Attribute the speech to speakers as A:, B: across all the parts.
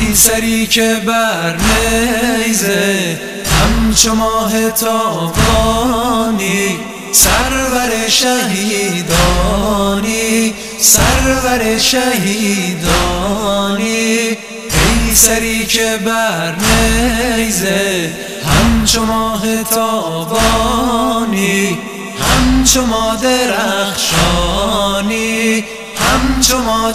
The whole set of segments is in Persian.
A: ای سری که بر نیزه همچو ماه تابانی، سرور شهیدانی، سرور شهیدانی. ای سری که بر نیزه همچو ماه تابانی، همچو ما درخشانی، همچو ما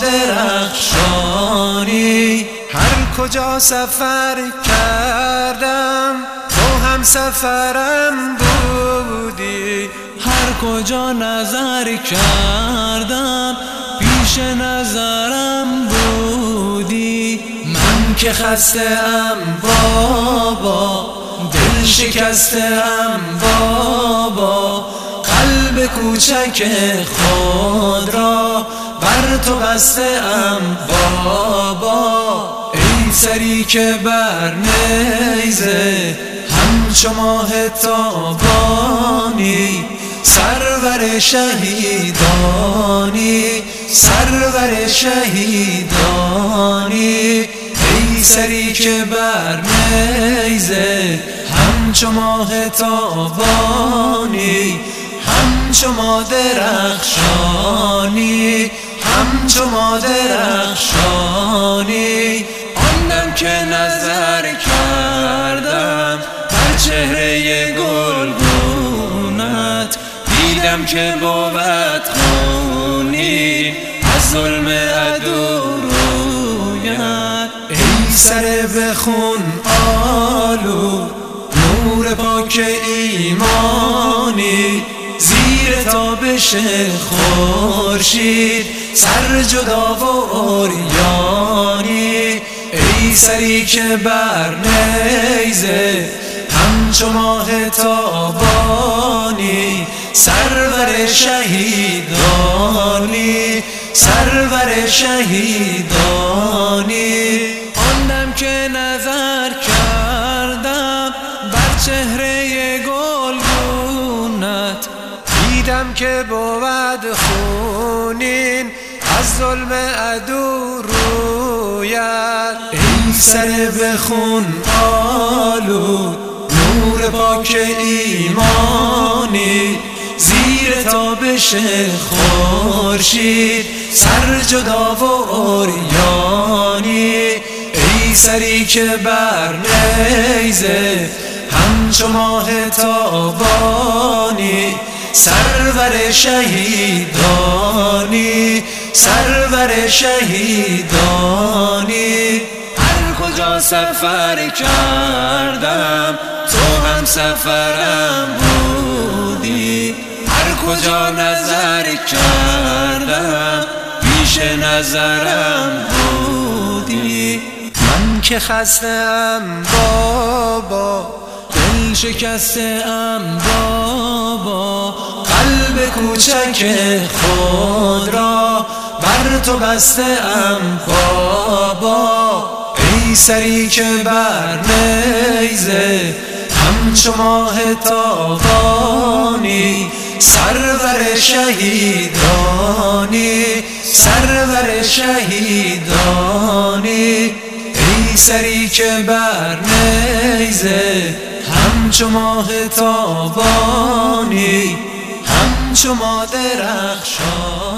A: درخشانی. هر کجا سفر کردم تو هم سفرم بودی،
B: هر کجا نظر کردم پیش نظرم بودی.
A: من که خسته ام بابا، دل شکسته ام بابا، قلب کوچک خود را بر تو بسته ام بابا. ای سری که بر نیزه همچو ماه تابانی، سرور شهیدانی، سرور شهیدانی. ای سری که بر نیزه همچو ماه تابانی، همچو ما درخشانی، همچو ما درخشانی.
B: آن دم که نظر کردم بر چهره گلگونت، دیدم که بود خونی از ظلم عدو رویت.
A: ای سر به خون آلود نور پاک ایمانی، زیر تابش خورشید سر جدا و عریانی. ای سری که بر نیزه همچو ماه تابانی، سرور شهیدانی، سرور شهیدانی.
B: آن دم که نظر کردم بر چهره گلگونت،
A: دیدم که بود خونین از ظلم عدو رویت. ای سر به خون آلود نور پاک ایمانی، زیر تابش خورشید سر جدا و عریانی. ای سری که بر نیزه همچو ماه تابانی، سرور شهیدانی، سرور شهیدانی.
B: هر کجا سفر کردم تو هم سفرم بودی، هر کجا نظر کردم پیش نظرم بودی.
A: من که خسته ام بابا،
B: دل شکسته ام بابا،
A: قلب کوچک خود را بر تو بسته ام بابا. ای سری که بر نیزه همچو ماه تابانی، سرور شهیدانی، سرور شهیدانی. ای سری که بر نیزه همچو ماه تابانی، همچو ما درخشانی.